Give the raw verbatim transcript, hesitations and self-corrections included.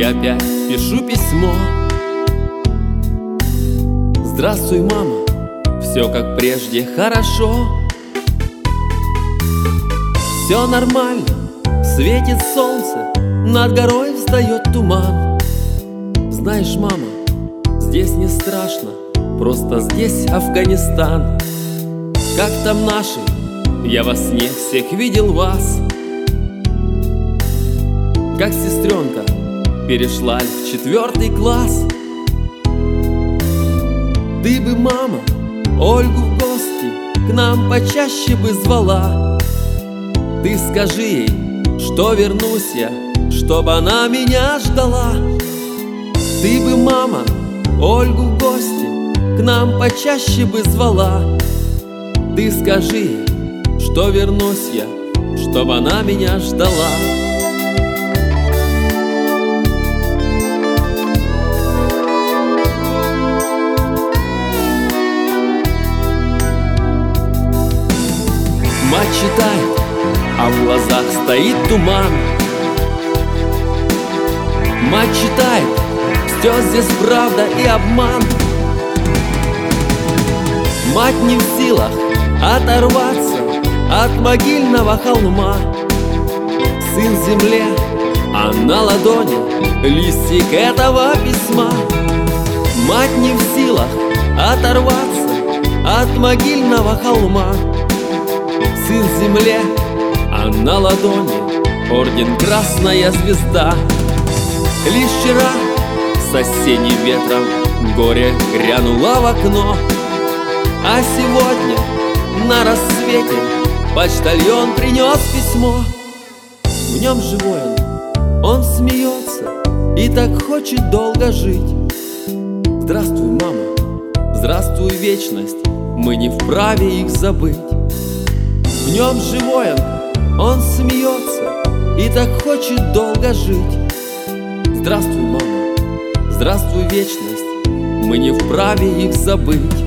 опять пишу письмо. Здравствуй, мама, все как прежде хорошо. Все нормально, светит солнце, над горой встает туман. Знаешь, мама, здесь не страшно, просто здесь Афганистан. Как там наши? Я во сне всех видел вас. Как сестренка перешла в четвертый класс. Ты бы, мама, Ольгу в гости к нам почаще бы звала. Ты скажи ей, что вернусь я, чтоб она меня ждала. Ты бы, мама, Ольгу в гости к нам почаще бы звала. Ты скажи ей, что вернусь я, чтоб она меня ждала. Мать читает, а в глазах стоит туман. Мать читает, все здесь правда и обман. Мать не в силах оторваться от могильного холма. Сын в земле, а на ладони листик этого письма. Мать не в силах оторваться от могильного холма. Сын в земле, а на ладони орден Красная Звезда. Лишь вчера с осенним ветром горе грянуло в окно, а сегодня на рассвете почтальон принес письмо. В нем живой он, он смеется и так хочет долго жить. Здравствуй, мама, здравствуй, вечность, мы не вправе их забыть. В нем живой он, он смеется и так хочет долго жить. Здравствуй, мама, здравствуй, вечность, мы не вправе их забыть.